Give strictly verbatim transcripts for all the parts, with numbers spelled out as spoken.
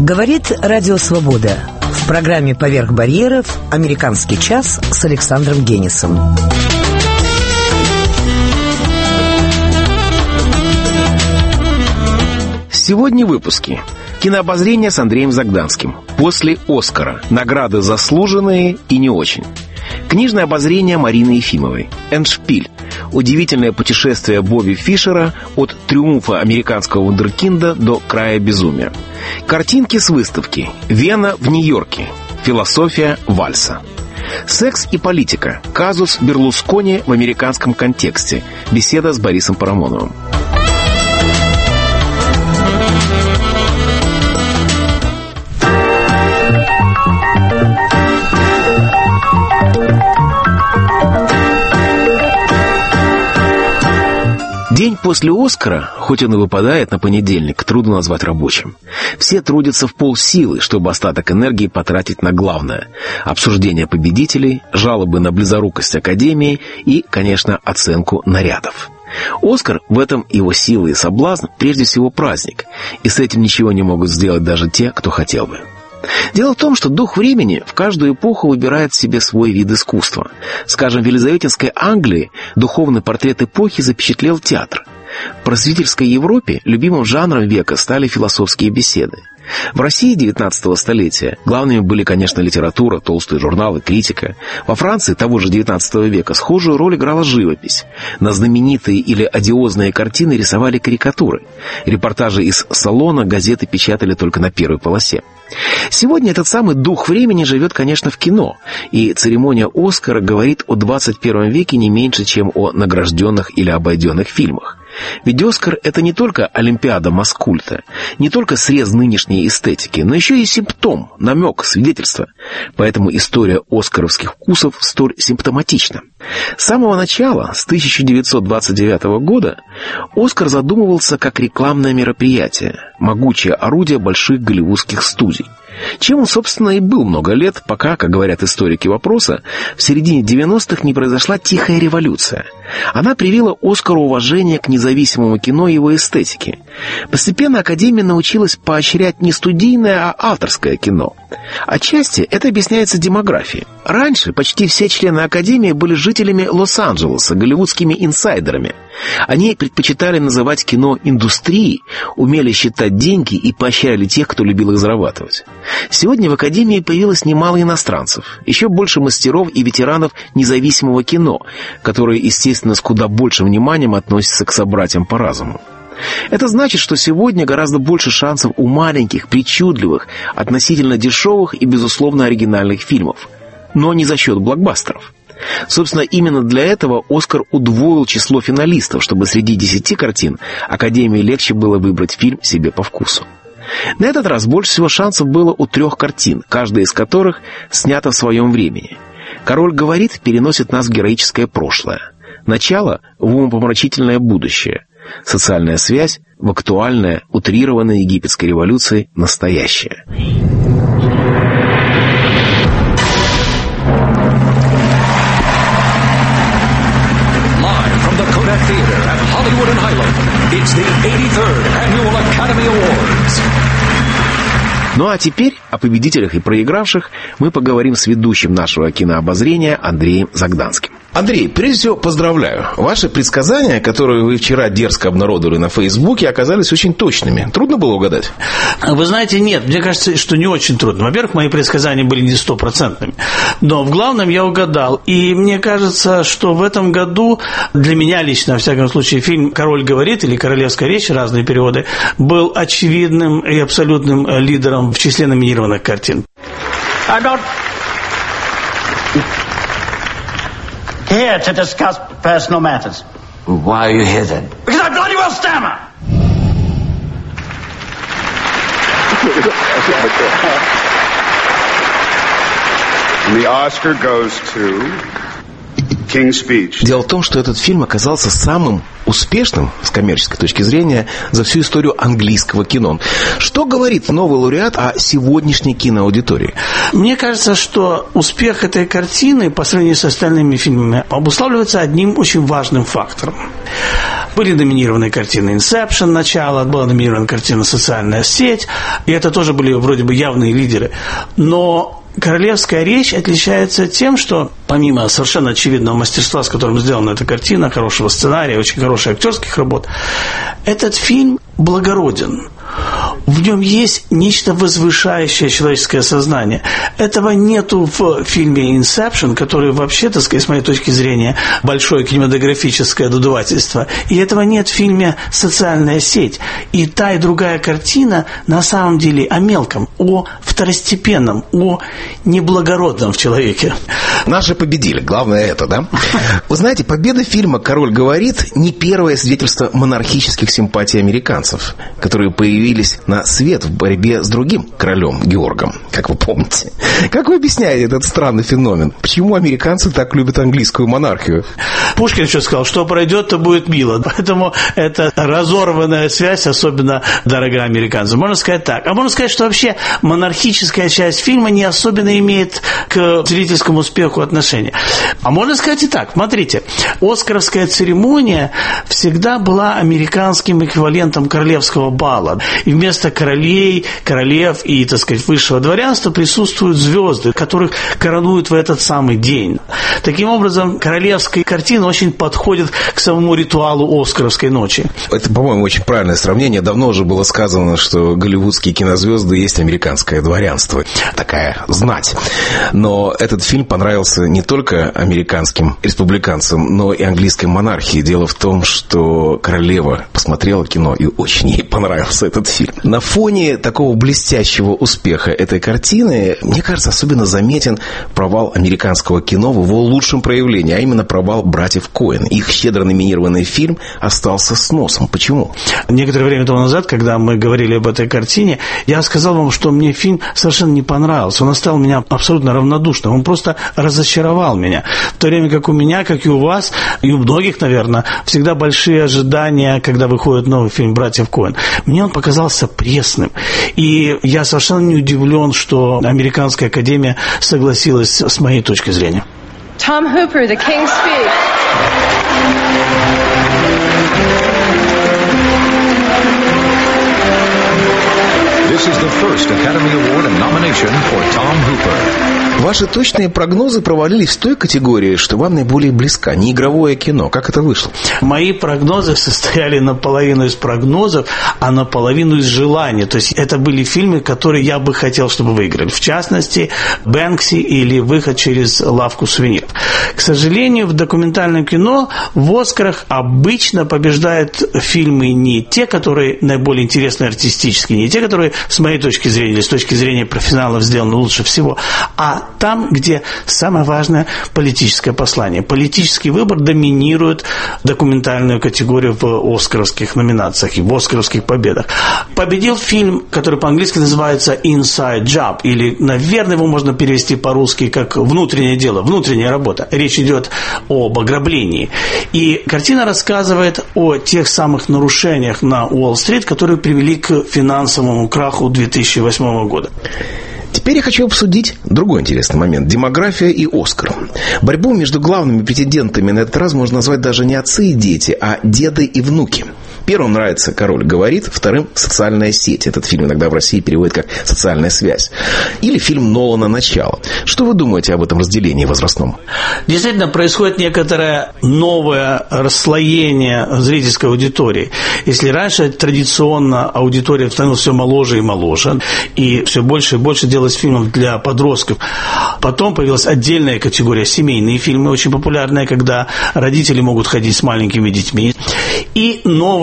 Говорит Радио Свобода. В программе «Поверх барьеров» «Американский час» с Александром Генисом. Сегодня в выпуске. Кинообозрение с Андреем Загданским. После «Оскара». Награды заслуженные и не очень. Книжное обозрение Марины Ефимовой. «Эндшпиль». Удивительное путешествие Бобби Фишера от триумфа американского вундеркинда до края безумия. Картинки с выставки. Вена в Нью-Йорке. Философия вальса. Секс и политика. Казус Берлускони в американском контексте. Беседа с Борисом Парамоновым. День после «Оскара», хоть он и выпадает на понедельник, трудно назвать рабочим. Все трудятся в полсилы, чтобы остаток энергии потратить на главное – обсуждение победителей, жалобы на близорукость Академии и, конечно, оценку нарядов. «Оскар» — в этом его сила и соблазн, прежде всего праздник, и с этим ничего не могут сделать даже те, кто хотел бы. Дело в том, что дух времени в каждую эпоху выбирает себе свой вид искусства. Скажем, в Елизаветинской Англии духовный портрет эпохи запечатлел театр. В просветительской Европе любимым жанром века стали философские беседы. В России девятнадцатого столетия главными были, конечно, литература, толстые журналы, критика. Во Франции того же девятнадцатого века схожую роль играла живопись. На знаменитые или одиозные картины рисовали карикатуры. Репортажи из салона газеты печатали только на первой полосе. Сегодня этот самый дух времени живет, конечно, в кино, и церемония «Оскара» говорит о двадцать первом веке не меньше, чем о награжденных или обойденных фильмах. Ведь «Оскар» — это не только олимпиада маскульта, не только срез нынешней эстетики, но еще и симптом, намек, свидетельство. Поэтому история оскаровских вкусов столь симптоматична. С самого начала, с тысяча девятьсот двадцать девятого года, «Оскар» задумывался как рекламное мероприятие, могучее орудие больших голливудских студий. Чем он, собственно, и был много лет, пока, как говорят историки вопроса, в середине девяностых не произошла тихая революция. Она привила Оскару уважение к независимому кино и его эстетике. Постепенно Академия научилась поощрять не студийное, а авторское кино. Отчасти это объясняется демографией. Раньше почти все члены Академии были жителями Лос-Анджелеса, голливудскими инсайдерами. Они предпочитали называть кино индустрией, умели считать деньги и поощряли тех, кто любил их зарабатывать. Сегодня в Академии появилось немало иностранцев, еще больше мастеров и ветеранов независимого кино, которые, естественно, с куда большим вниманием относятся к собратьям по разуму. Это значит, что сегодня гораздо больше шансов у маленьких, причудливых, относительно дешевых и, безусловно, оригинальных фильмов. Но не за счет блокбастеров. Собственно, именно для этого «Оскар» удвоил число финалистов, чтобы среди десяти картин Академии легче было выбрать фильм себе по вкусу. На этот раз больше всего шансов было у трех картин, каждая из которых снята в своем времени. «Король говорит» переносит нас в героическое прошлое. «Начало» в умопомрачительное будущее. «Социальная связь» в актуальное, утрированное египетской революцией настоящее. Live from the Kodak Theater at Hollywood and Highland, it's the eighty-third Annual Academy Awards. Ну а теперь о победителях и проигравших мы поговорим с ведущим нашего кинообозрения Андреем Загданским. Андрей, прежде всего поздравляю. Ваши предсказания, которые вы вчера дерзко обнародовали на Фейсбуке, оказались очень точными. Трудно было угадать? Вы знаете, нет, мне кажется, что не очень трудно. Во-первых, мои предсказания были не стопроцентными, но в главном я угадал. И мне кажется, что в этом году для меня лично, во всяком случае, фильм «Король говорит» или «Королевская речь», разные переводы, был очевидным и абсолютным лидером в числе номинированных картин. I'm not here to discuss personal matters. Why are you here then? Because I bloody well stammer. And the Oscar goes to Дело в том, что этот фильм оказался самым успешным с коммерческой точки зрения за всю историю английского кино. Что говорит новый лауреат о сегодняшней киноаудитории? Мне кажется, что успех этой картины по сравнению с остальными фильмами обуславливается одним очень важным фактором. Были номинированы картины «Инсепшн», «Начало», была номинирована картина «Социальная сеть», и это тоже были вроде бы явные лидеры. Но «Королевская речь» отличается тем, что помимо совершенно очевидного мастерства, с которым сделана эта картина, хорошего сценария, очень хороших актерских работ, этот фильм благороден. В нем есть нечто возвышающее человеческое сознание. Этого нету в фильме «Инсепшн», который вообще, так сказать, с моей точки зрения, большое кинематографическое надувательство. И этого нет в фильме «Социальная сеть». И та, и другая картина на самом деле о мелком, о второстепенном, о неблагородном в человеке. Наши победили. Главное это, да? Вы знаете, победа фильма «Король говорит» не первое свидетельство монархических симпатий американцев, которые появились на свет в борьбе с другим королем Георгом, как вы помните. Как вы объясняете этот странный феномен? Почему американцы так любят английскую монархию? Пушкин еще сказал, что пройдет, то будет мило. Поэтому эта разорванная связь особенно дорога американцам. Можно сказать так. А можно сказать, что вообще монархическая часть фильма не особенно имеет к зрительскому успеху отношения. А можно сказать и так. Смотрите, оскаровская церемония всегда была американским эквивалентом королевского бала. И вместо королей, королев и, так сказать, высшего дворянства присутствуют звезды, которых коронуют в этот самый день. Таким образом, королевская картина очень подходит к самому ритуалу оскаровской ночи. Это, по-моему, очень правильное сравнение. Давно уже было сказано, что голливудские кинозвезды есть американское дворянство. Такая знать. Но этот фильм понравился не только американским республиканцам, но и английской монархии. Дело в том, что королева посмотрела кино и очень ей понравился этот фильм. На фоне такого блестящего успеха этой картины, мне кажется, особенно заметен провал американского кино в его лучшем проявлении, а именно провал братьев Коэн. Их щедро номинированный фильм остался с носом. Почему? Некоторое время тому назад, когда мы говорили об этой картине, я сказал вам, что мне фильм совершенно не понравился. Он оставил меня абсолютно равнодушным. Он просто разочаровал меня. В то время как у меня, как и у вас, и у многих, наверное, всегда большие ожидания, когда выходит новый фильм братьев Коэн. Мне он показался пресным. И я совершенно не удивлен, что Американская академия согласилась с моей точки зрения. Tom Hooper, The King's Speech. This is the first Academy Award and nomination for Tom Hooper. Ваши точные прогнозы провалились в той категории, что вам наиболее близка, не игровое кино. Как это вышло? Мои прогнозы состояли наполовину из прогнозов, а наполовину из желаний. То есть это были фильмы, которые я бы хотел, чтобы выиграли. В частности, «Бэнкси» или «Выход через лавку сувениров». К сожалению, в документальном кино в «Оскарах» обычно побеждают фильмы не те, которые наиболее интересны артистически, не те, которые, с моей точки зрения, или с точки зрения профессионалов, сделаны лучше всего, а там, где самое важное политическое послание. Политический выбор доминирует документальную категорию в оскаровских номинациях и в оскаровских победах. Победил фильм, который по-английски называется «Inside Job», или, наверное, его можно перевести по-русски как «Внутреннее дело», «Внутренняя работа». Речь идет об ограблении. И картина рассказывает о тех самых нарушениях на Уолл-стрит, которые привели к финансовому краху две тысячи восьмого года. Теперь я хочу обсудить другой интересный момент. Демография и «Оскар». Борьбу между главными претендентами на этот раз можно назвать даже не отцы и дети, а деды и внуки. Первым нравится «Король говорит», вторым «Социальная сеть». Этот фильм иногда в России переводят как «Социальная связь». Или фильм Нолана «Начало». Что вы думаете об этом разделении возрастном? Действительно, происходит некоторое новое расслоение зрительской аудитории. Если раньше традиционно аудитория становилась все моложе и моложе, и все больше и больше делалось фильмов для подростков, потом появилась отдельная категория семейные фильмы, очень популярные, когда родители могут ходить с маленькими детьми, и новые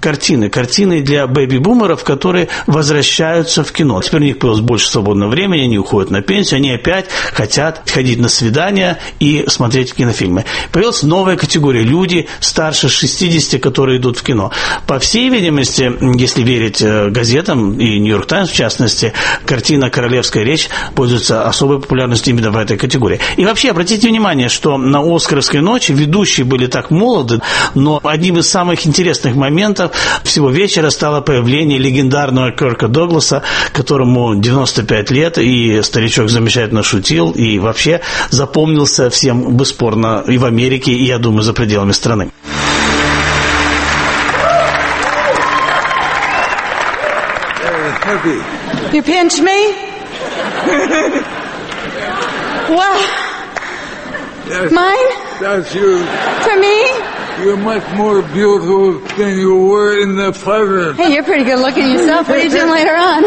картины. Картины для бэби-бумеров, которые возвращаются в кино. Теперь у них появилось больше свободного времени, они уходят на пенсию, они опять хотят ходить на свидания и смотреть кинофильмы. Появилась новая категория. Люди старше шестидесяти, которые идут в кино. По всей видимости, если верить газетам и «Нью-Йорк Таймс» в частности, картина «Королевская речь» пользуется особой популярностью именно в этой категории. И вообще, обратите внимание, что на «Оскаровской ночи» ведущие были так молоды, но одним из самых интересных моментов всего вечера стало появление легендарного Кирка Дугласа, которому девяносто пять лет, и старичок замечательно шутил, и вообще запомнился всем бесспорно и в Америке, и, я думаю, за пределами страны. You pinch me? Wow. That's, Mine? That's you. For me? You're much more beautiful than you were in the photo. Hey, you're pretty good looking yourself. What are you doing later on?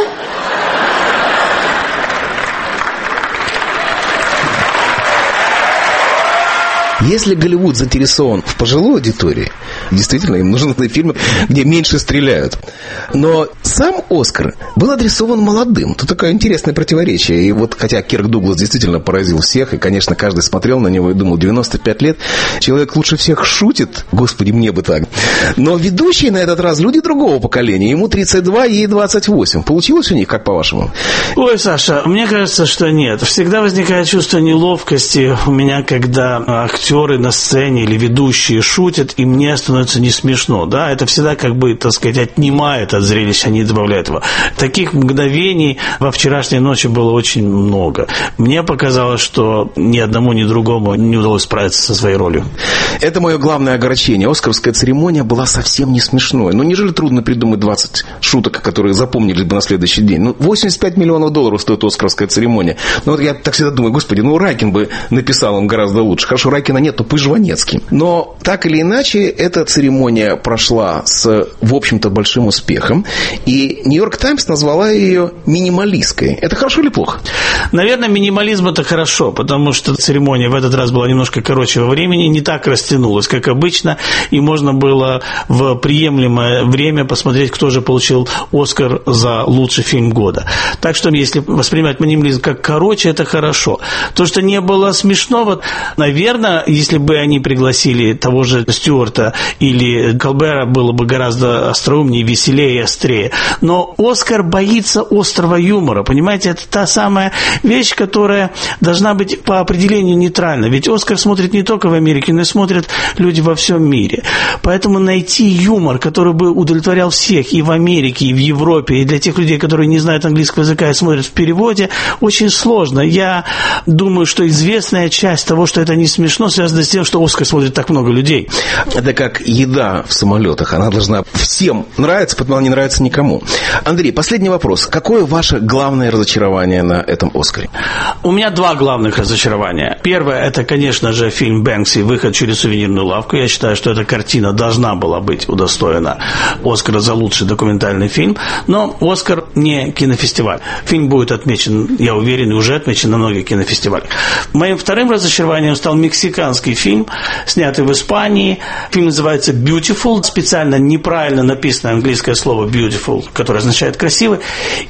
Если Голливуд заинтересован в пожилой аудитории, действительно, им нужны фильмы, где меньше стреляют. Но сам «Оскар» был адресован молодым. Тут такое интересное противоречие. И вот, хотя Кирк Дуглас действительно поразил всех, и, конечно, каждый смотрел на него и думал, девяносто пять лет, человек лучше всех шутит, господи, мне бы так. Но ведущие на этот раз люди другого поколения. Ему тридцать два, ей двадцать восемь. Получилось у них, как по-вашему? Ой, Саша, мне кажется, что нет. Всегда возникает чувство неловкости у меня, когда актеры на сцене или ведущие шутят, и мне становится не смешно. Да? Это всегда как бы, так сказать, отнимает от зрелища, не добавляет его. Таких мгновений во вчерашней ночи было очень много. Мне показалось, что ни одному, ни другому не удалось справиться со своей ролью. Это мое главное огорчение. Оскаровская церемония была совсем не смешной. Ну, неужели трудно придумать двадцать шуток, которые запомнились бы на следующий день? Ну, восемьдесят пять миллионов долларов стоит Оскаровская церемония. Ну, вот я так всегда думаю, господи, ну, Райкин бы написал им гораздо лучше. Хорошо, Райкина нет, то пусть Жванецкий. Но, так или иначе, эта церемония прошла с, в общем-то, большим успехом. И «Нью-Йорк Таймс» назвала ее минималистской. Это хорошо или плохо? Наверное, минимализм – это хорошо, потому что церемония в этот раз была немножко короче во времени, не так растянулась, как обычно, и можно было в приемлемое время посмотреть, кто же получил «Оскар» за лучший фильм года. Так что, если воспринимать минимализм как короче, это хорошо. То, что не было смешного, наверное, если бы они пригласили того же Стюарта или Колбера, было бы гораздо остроумнее, веселее и острее. Но «Оскар» боится острого юмора, понимаете, это та самая вещь, которая должна быть по определению нейтральна. Ведь «Оскар» смотрит не только в Америке, но и смотрят люди во всем мире. Поэтому найти юмор, который бы удовлетворял всех и в Америке, и в Европе, и для тех людей, которые не знают английского языка и смотрят в переводе, очень сложно. Я думаю, что известная часть того, что это не смешно, связана с тем, что «Оскар» смотрит так много людей. Это как еда в самолетах. Она должна всем нравиться, потом она не нравится никому. Андрей, последний вопрос. Какое ваше главное разочарование на этом «Оскаре»? У меня два главных разочарования. Первое, это, конечно же, фильм «Бэнкси. Выход через сувенирную лавку». Я считаю, что эта картина должна была быть удостоена «Оскара» за лучший документальный фильм. Но «Оскар» не кинофестиваль. Фильм будет отмечен, я уверен, и уже отмечен на многих кинофестивалях. Моим вторым разочарованием стал мексиканский фильм, снятый в Испании. Фильм называется «Beautiful». Специально неправильно написано английское слово «beautiful», которое означает «красивый»,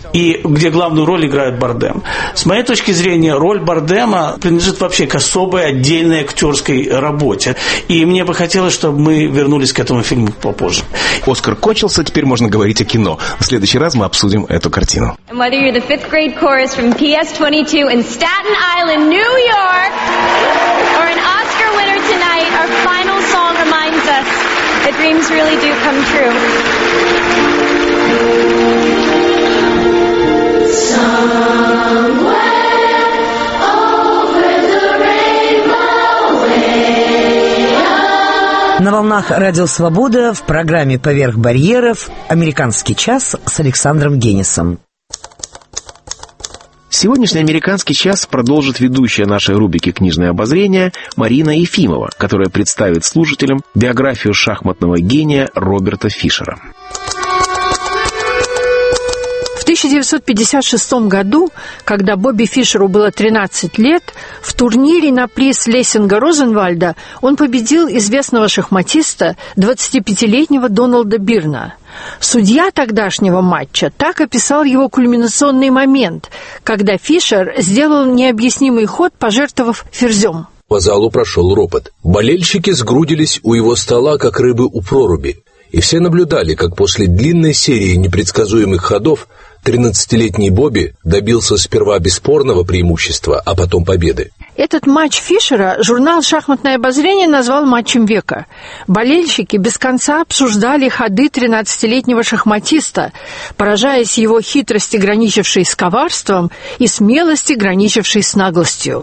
и где главную роль играет Бардем. С моей точки зрения, роль Бардема принадлежит вообще к особой отдельной актерской работе. И мне бы хотелось, чтобы мы вернулись к этому фильму попозже. «Оскар» кончился, теперь можно говорить о кино. В следующий раз мы обсудим эту картину. And whether you're the fifth grade chorus from P S twenty-two in Staten Island, New York, or an Oscar winner tonight, our final song reminds us that dreams really do come true. Somewhere over the rainbow way up. На волнах Радио Свобода в программе «Поверх барьеров» «Американский час» с Александром Генисом. Сегодняшний «Американский час» продолжит ведущая нашей рубрики «Книжное обозрение» Марина Ефимова, которая представит слушателям биографию шахматного гения Роберта Фишера. В тысяча девятьсот пятьдесят шестом году, когда Бобби Фишеру было тринадцать лет, в турнире на приз Лессинга Розенвальда он победил известного шахматиста, двадцатипятилетнего Дональда Бирна. Судья тогдашнего матча так описал его кульминационный момент, когда Фишер сделал необъяснимый ход, пожертвовав ферзем. По залу прошел ропот. Болельщики сгрудились у его стола, как рыбы у проруби. И все наблюдали, как после длинной серии непредсказуемых ходов тринадцатилетний Бобби добился сперва бесспорного преимущества, а потом победы. Этот матч Фишера журнал «Шахматное обозрение» назвал матчем века. Болельщики без конца обсуждали ходы тринадцатилетнего шахматиста, поражаясь его хитрости, граничившей с коварством, и смелости, граничившей с наглостью.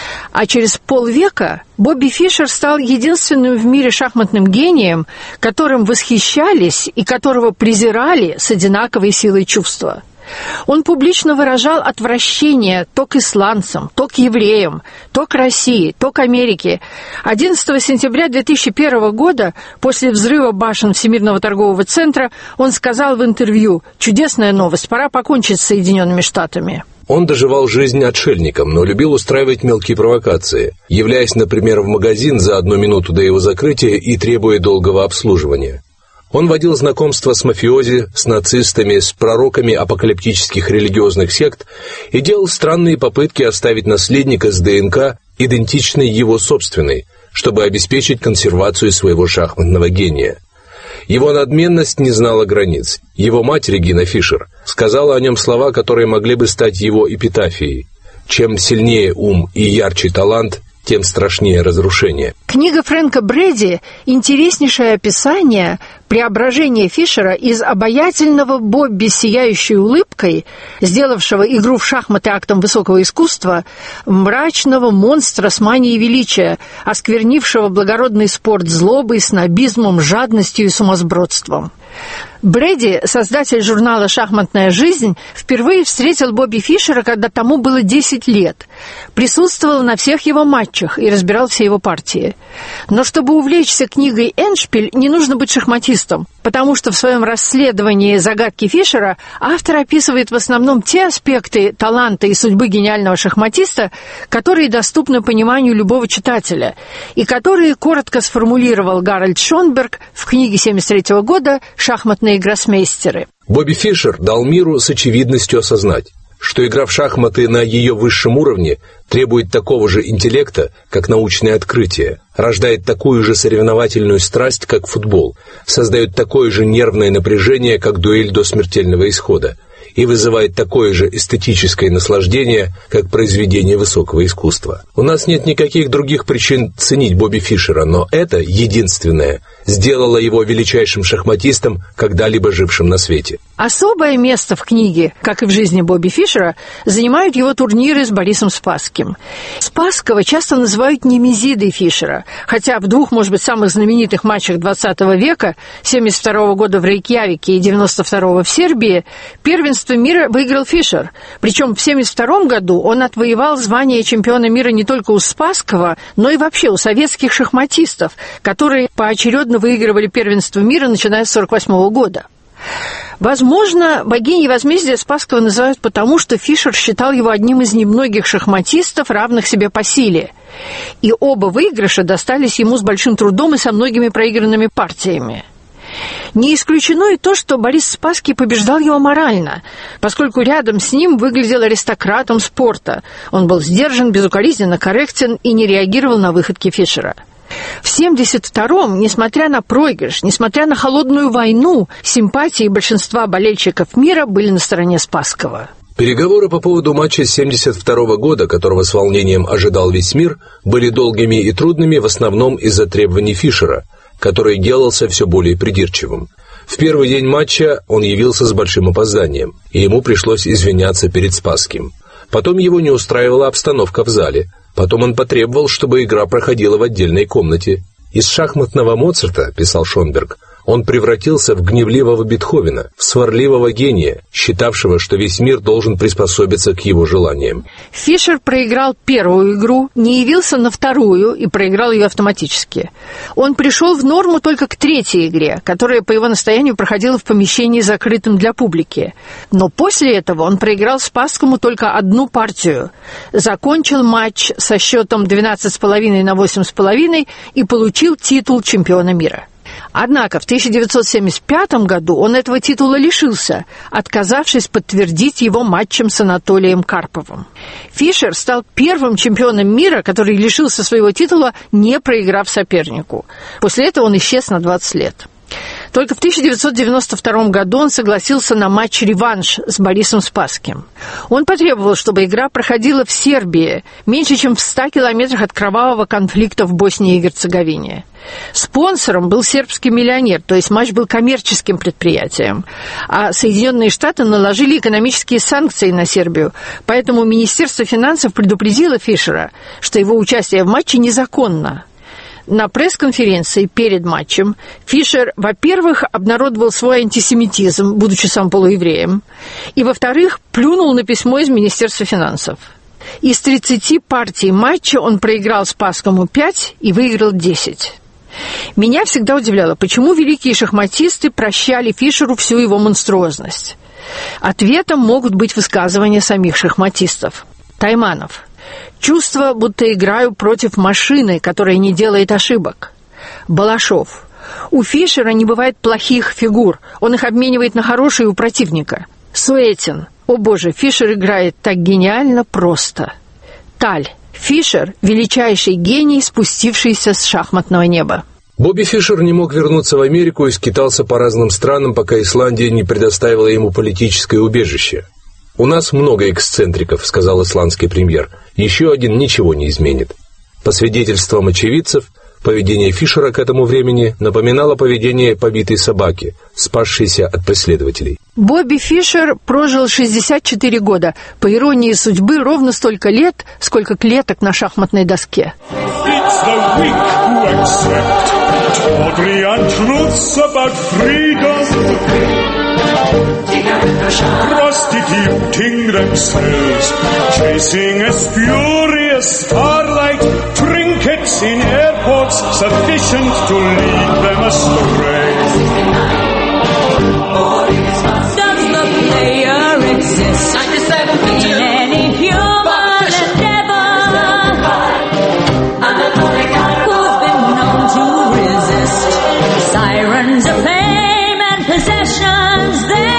А через полвека Бобби Фишер стал единственным в мире шахматным гением, которым восхищались и которого презирали с одинаковой силой чувства. Он публично выражал отвращение то к исландцам, то к евреям, то к России, то к Америке. одиннадцатого сентября две тысячи первого года, после взрыва башен Всемирного торгового центра, он сказал в интервью: «Чудесная новость, пора покончить с Соединенными Штатами». Он доживал жизнь отшельником, но любил устраивать мелкие провокации, являясь, например, в магазин за одну минуту до его закрытия и требуя долгого обслуживания. Он водил знакомства с мафиози, с нацистами, с пророками апокалиптических религиозных сект и делал странные попытки оставить наследника с ДНК, идентичной его собственной, чтобы обеспечить консервацию своего шахматного гения. Его надменность не знала границ. Его мать, Регина Фишер, сказала о нем слова, которые могли бы стать его эпитафией. «Чем сильнее ум и ярче талант, тем страшнее разрушение». Книга Фрэнка Брэди – интереснейшее описание преображения Фишера из обаятельного Бобби с сияющей улыбкой, сделавшего игру в шахматы актом высокого искусства, мрачного монстра с манией величия, осквернившего благородный спорт злобой, снобизмом, жадностью и сумасбродством. Брэди, создатель журнала «Шахматная жизнь», впервые встретил Бобби Фишера, когда тому было десять лет, присутствовал на всех его матчах и разбирал все его партии. Но чтобы увлечься книгой «Эндшпиль», не нужно быть шахматистом, потому что в своем расследовании загадки Фишера автор описывает в основном те аспекты таланта и судьбы гениального шахматиста, которые доступны пониманию любого читателя, и которые коротко сформулировал Гарольд Шонберг в книге семьдесят третьего года «Шахматные гроссмейстеры». Бобби Фишер дал миру с очевидностью осознать, что игра в шахматы на ее высшем уровне требует такого же интеллекта, как научное открытие, рождает такую же соревновательную страсть, как футбол, создает такое же нервное напряжение, как дуэль до смертельного исхода, и вызывает такое же эстетическое наслаждение, как произведение высокого искусства. У нас нет никаких других причин ценить Бобби Фишера, но это единственное сделало его величайшим шахматистом, когда-либо жившим на свете. Особое место в книге, как и в жизни Бобби Фишера, занимают его турниры с Борисом Спасским. Спасского часто называют немезидой Фишера, хотя в двух, может быть, самых знаменитых матчах двадцатого века, семьдесят второго года в Рейкьявике и девяносто второго в Сербии, первенство мира выиграл Фишер. Причем в семьдесят втором году он отвоевал звание чемпиона мира не только у Спасского, но и вообще у советских шахматистов, которые поочередно выигрывали первенство мира, начиная с сорок восьмого года. Возможно, богиней возмездия Спасского называют потому, что Фишер считал его одним из немногих шахматистов, равных себе по силе. И оба выигрыша достались ему с большим трудом и со многими проигранными партиями. Не исключено и то, что Борис Спасский побеждал его морально, поскольку рядом с ним выглядел аристократом спорта. Он был сдержан, безукоризненно корректен и не реагировал на выходки Фишера. В семьдесят втором, несмотря на проигрыш, несмотря на холодную войну, симпатии большинства болельщиков мира были на стороне Спасского. Переговоры по поводу матча семьдесят второго года, которого с волнением ожидал весь мир, были долгими и трудными в основном из-за требований Фишера, который делался все более придирчивым. В первый день матча он явился с большим опозданием, и ему пришлось извиняться перед Спасским. Потом его не устраивала обстановка в зале. Потом он потребовал, чтобы игра проходила в отдельной комнате. «Из шахматного Моцарта, — писал Шонберг, — Он превратился в гневливого Бетховена, в сварливого гения, считавшего, что весь мир должен приспособиться к его желаниям. Фишер проиграл первую игру, не явился на вторую и проиграл ее автоматически. Он пришел в норму только к третьей игре, которая по его настоянию проходила в помещении, закрытом для публики. Но после этого он проиграл Спасскому только одну партию. Закончил матч со счетом двенадцать с половиной на восемь с половиной и получил титул чемпиона мира. Однако в тысяча девятьсот семьдесят пятом году он этого титула лишился, отказавшись подтвердить его матчем с Анатолием Карповым. Фишер стал первым чемпионом мира, который лишился своего титула, не проиграв сопернику. После этого он исчез на двадцать лет. Только в тысяча девятьсот девяносто втором году он согласился на матч-реванш с Борисом Спасским. Он потребовал, чтобы игра проходила в Сербии, меньше чем в ста километрах от кровавого конфликта в Боснии и Герцеговине. Спонсором был сербский миллионер, то есть матч был коммерческим предприятием. А Соединенные Штаты наложили экономические санкции на Сербию, поэтому Министерство финансов предупредило Фишера, что его участие в матче незаконно. На пресс-конференции перед матчем Фишер, во-первых, обнародовал свой антисемитизм, будучи сам полуевреем, и, во-вторых, плюнул на письмо из Министерства финансов. Из тридцати партий матча он проиграл Спасскому пять и выиграл десять. Меня всегда удивляло, почему великие шахматисты прощали Фишеру всю его монструозность. Ответом могут быть высказывания самих шахматистов. Тайманов. Чувство, будто играю против машины, которая не делает ошибок. Балашов. У Фишера не бывает плохих фигур, он их обменивает на хорошие у противника. Суэтин. О боже, Фишер играет так гениально просто. Таль. Фишер – величайший гений, спустившийся с шахматного неба. Бобби Фишер не мог вернуться в Америку и скитался по разным странам, пока Исландия не предоставила ему политическое убежище. «У нас много эксцентриков», — сказал исландский премьер. «Еще один ничего не изменит». По свидетельствам очевидцев, поведение Фишера к этому времени напоминало поведение побитой собаки, спасшейся от преследователей. Бобби Фишер прожил шестьдесят четыре года. По иронии судьбы, ровно столько лет, сколько клеток на шахматной доске. Prostituting themselves, chasing a spurious starlight, trinkets in airports sufficient to lead them astray. Does the player exist in any human endeavor? Who's been known to resist sirens of fame and possessions? They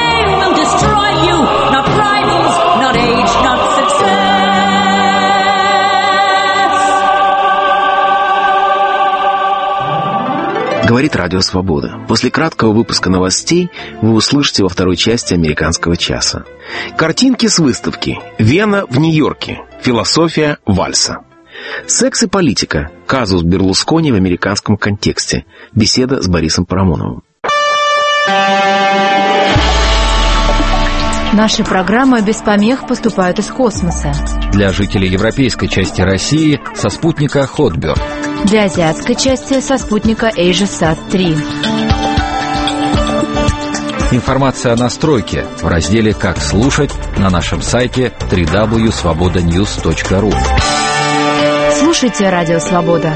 Говорит Радио Свобода. После краткого выпуска новостей вы услышите во второй части «Американского часа». Картинки с выставки. Вена в Нью-Йорке. Философия вальса. Секс и политика. Казус Берлускони в американском контексте. Беседа с Борисом Парамоновым. Наши программы без помех поступают из космоса. Для жителей европейской части России со спутника Хотберг. Для азиатской части со спутника AsiaSat три. Информация о настройке в разделе «Как слушать» на нашем сайте дабл ю дабл ю дабл ю точка свобода ньюс точка ру. Слушайте Радио Свобода.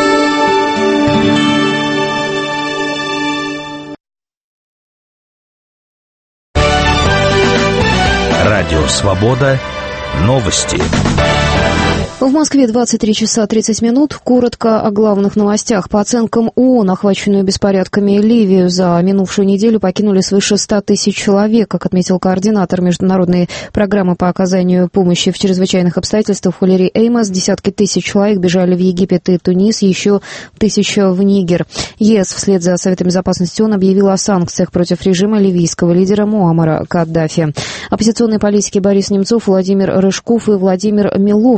Радио Свобода. Новости. В Москве двадцать три часа тридцать минут. Коротко о главных новостях. По оценкам ООН, охваченную беспорядками Ливию за минувшую неделю покинули свыше ста тысяч человек, как отметил координатор международной программы по оказанию помощи в чрезвычайных обстоятельствах Валерий Эймос. Десятки тысяч человек бежали в Египет и Тунис, еще тысяча в Нигер. ЕС вслед за Советом Безопасности ООН объявила о санкциях против режима ливийского лидера Муаммара Каддафи. Оппозиционные политики Борис Немцов, Владимир Рыжков и Владимир Милов обжаловали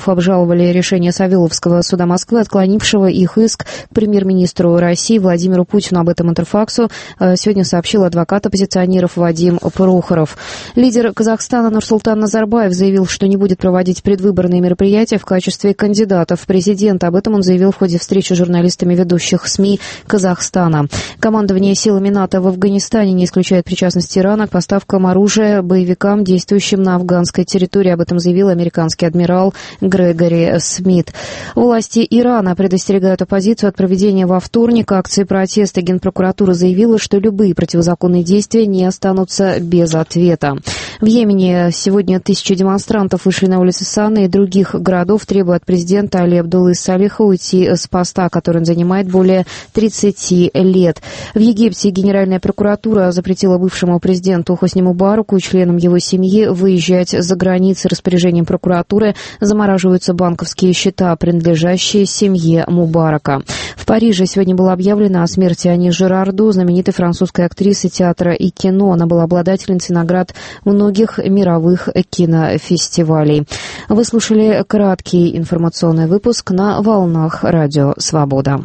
обжаловали решение Савеловского суда Москвы, отклонившего их иск к премьер-министру России Владимиру Путину. Об этом Интерфаксу сегодня сообщил адвокат оппозиционеров Вадим Прохоров. Лидер Казахстана Нурсултан Назарбаев заявил, что не будет проводить предвыборные мероприятия в качестве кандидата в президенты. Об этом он заявил в ходе встречи с журналистами ведущих СМИ Казахстана. Командование силами НАТО в Афганистане не исключает причастность Ирана к поставкам оружия боевикам, действующим на афганской территории. Об этом заявил американский адмирал Грегори Смит. Власти Ирана предостерегают оппозицию от проведения во вторник акции протеста. Генпрокуратура заявила, что любые противозаконные действия не останутся без ответа. В Йемене сегодня тысячи демонстрантов вышли на улицы Саны и других городов, требуя от президента Али Абдуллы Салиха уйти с поста, который он занимает более тридцати лет. В Египте Генеральная прокуратура запретила бывшему президенту Хосни Мубараку и членам его семьи выезжать за границы. Распоряжением прокуратуры замораживаются банковские счета, принадлежащие семье Мубарака. В Париже сегодня было объявлено о смерти Ани Жерарду, знаменитой французской актрисы театра и кино. Она была обладательницей наград многих мировых кинофестивалей. Вы слушали краткий информационный выпуск на волнах Радио Свобода.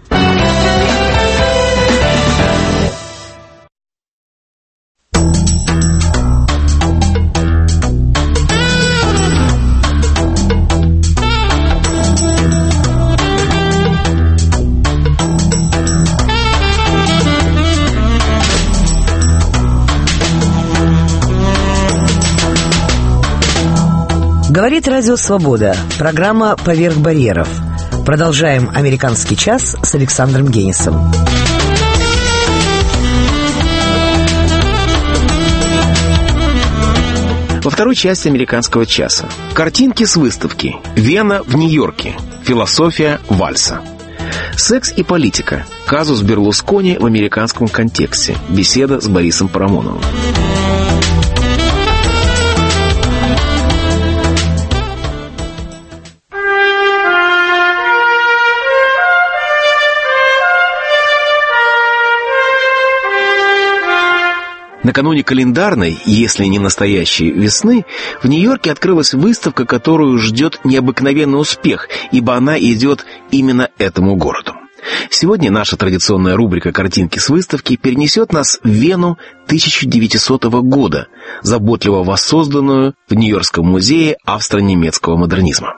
Говорит Радио Свобода. Программа «Поверх барьеров». Продолжаем «Американский час» с Александром Генисом. Во второй части «Американского часа» картинки с выставки «Вена в Нью-Йорке. Философия вальса». Секс и политика. Казус Берлускони в американском контексте. Беседа с Борисом Парамоновым. Накануне календарной, если не настоящей весны, в Нью-Йорке открылась выставка, которую ждет необыкновенный успех, ибо она идет именно этому городу. Сегодня наша традиционная рубрика «Картинки с выставки» перенесет нас в Вену тысяча девятисотого года, заботливо воссозданную в Нью-Йоркском музее австро-немецкого модернизма.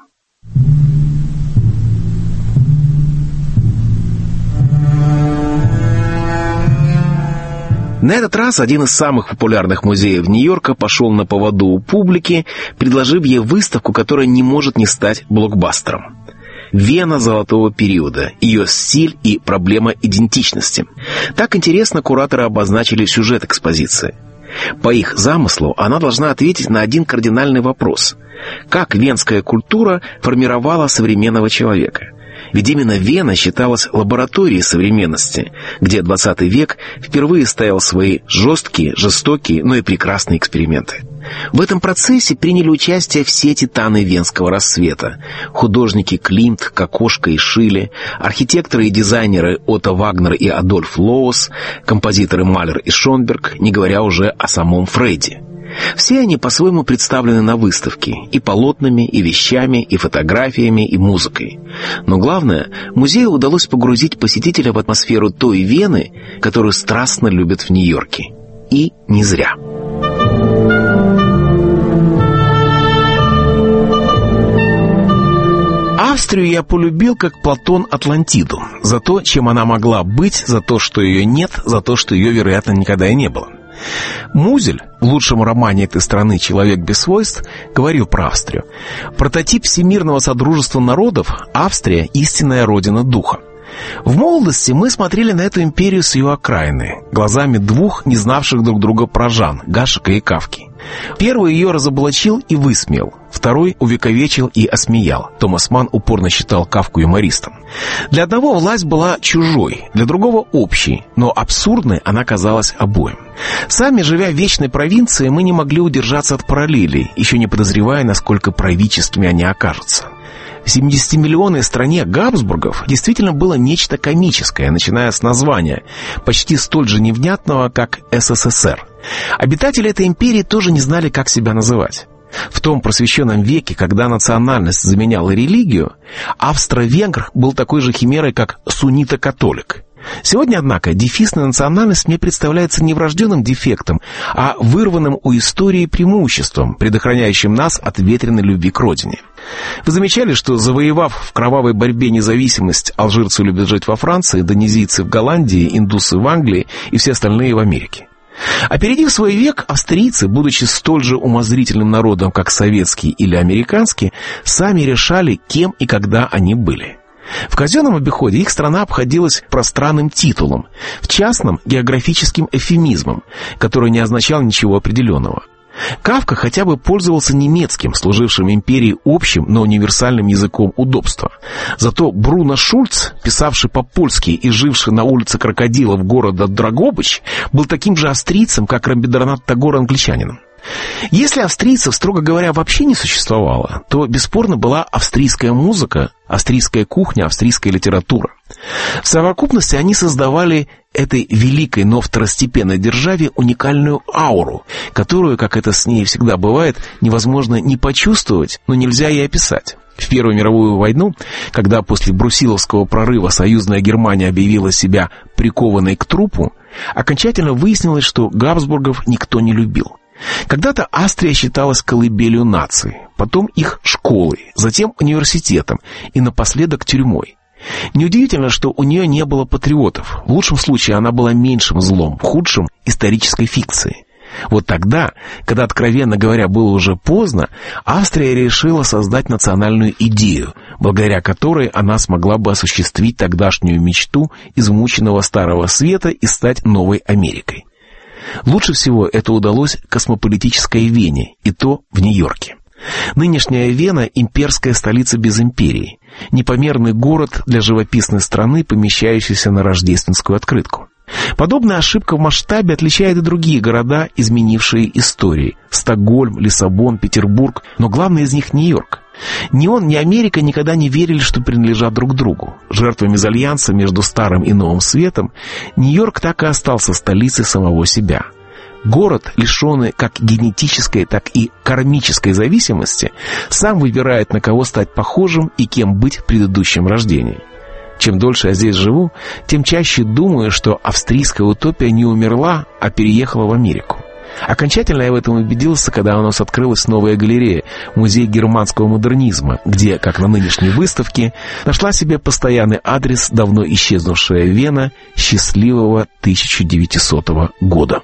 На этот раз один из самых популярных музеев Нью-Йорка пошел на поводу у публики, предложив ей выставку, которая не может не стать блокбастером. Вена золотого периода, ее стиль и проблема идентичности. Так интересно кураторы обозначили сюжет экспозиции. По их замыслу она должна ответить на один кардинальный вопрос: как венская культура формировала современного человека? Ведь именно Вена считалась лабораторией современности, где двадцатый век впервые ставил свои жесткие, жестокие, но и прекрасные эксперименты. В этом процессе приняли участие все титаны венского рассвета: художники Климт, Кокошка и Шиле, архитекторы и дизайнеры Отто Вагнер и Адольф Лоос, композиторы Малер и Шонберг, не говоря уже о самом Фрейде. Все они по-своему представлены на выставке и полотнами, и вещами, и фотографиями, и музыкой. Но главное, музею удалось погрузить посетителя в атмосферу той Вены, которую страстно любят в Нью-Йорке. И не зря. Австрию я полюбил, как Платон Атлантиду, за то, чем она могла быть, за то, что ее нет, за то, что ее, вероятно, никогда и не было. Музель, в лучшем романе этой страны «Человек без свойств», говорил про Австрию. Прототип всемирного содружества народов, Австрия – истинная родина духа. В молодости мы смотрели на эту империю с ее окраины, глазами двух не знавших друг друга прожан, Гашека и Кафки. Первый ее разоблачил и высмеял, второй увековечил и осмеял. Томас Манн упорно считал Кафку юмористом. Для одного власть была чужой, для другого общей, но абсурдной она казалась обоим. Сами, живя в вечной провинции, мы не могли удержаться от параллелей, еще не подозревая, насколько правительскими они окажутся. В семидесятимиллионной стране Габсбургов действительно было нечто комическое, начиная с названия, почти столь же невнятного, как СССР. Обитатели этой империи тоже не знали, как себя называть. В том просвещенном веке, когда национальность заменяла религию, австро-венгр был такой же химерой, как суннито-католик. Сегодня, однако, дефисная национальность мне представляется не врожденным дефектом, а вырванным у истории преимуществом, предохраняющим нас от ветреной любви к родине. Вы замечали, что, завоевав в кровавой борьбе независимость, алжирцы любят жить во Франции, донезийцы в Голландии, индусы в Англии и все остальные в Америке? Опередив свой век, австрийцы, будучи столь же умозрительным народом, как советский или американский, сами решали, кем и когда они были. В казенном обиходе их страна обходилась пространным титулом, в частном — географическим эвфемизмом, который не означал ничего определенного. Кафка хотя бы пользовался немецким, служившим империи общим, но универсальным языком удобства. Зато Бруно Шульц, писавший по-польски и живший на улице крокодилов города Драгобыч, был таким же австрийцем, как Рамбиндранат Тагор англичанином. Если австрийцев, строго говоря, вообще не существовало, то бесспорно была австрийская музыка, австрийская кухня, австрийская литература. В совокупности они создавали этой великой, но второстепенной державе уникальную ауру, которую, как это с ней всегда бывает, невозможно не почувствовать, но нельзя и описать. В Первую мировую войну, когда после Брусиловского прорыва союзная Германия объявила себя прикованной к трупу, окончательно выяснилось, что Габсбургов никто не любил. Когда-то Австрия считалась колыбелью нации, потом их школой, затем университетом и напоследок тюрьмой. Неудивительно, что у нее не было патриотов. В лучшем случае она была меньшим злом, в худшем — исторической фикцией. Вот тогда, когда, откровенно говоря, было уже поздно, Австрия решила создать национальную идею, благодаря которой она смогла бы осуществить тогдашнюю мечту измученного Старого Света и стать новой Америкой. Лучше всего это удалось космополитической Вене, и то в Нью-Йорке. Нынешняя Вена – имперская столица без империи, непомерный город для живописной страны, помещающийся на рождественскую открытку. Подобная ошибка в масштабе отличает и другие города, изменившие истории – Стокгольм, Лиссабон, Петербург, но главный из них – Нью-Йорк. Ни он, ни Америка никогда не верили, что принадлежат друг другу. Жертвой мезальянса между Старым и Новым Светом, Нью-Йорк так и остался столицей самого себя. Город, лишенный как генетической, так и кармической зависимости, сам выбирает, на кого стать похожим и кем быть в предыдущем рождении. Чем дольше я здесь живу, тем чаще думаю, что австрийская утопия не умерла, а переехала в Америку. Окончательно я в этом убедился, когда у нас открылась новая галерея, музей германского модернизма, где, как на нынешней выставке, нашла себе постоянный адрес давно исчезнувшая Вена счастливого тысяча девятисотого года.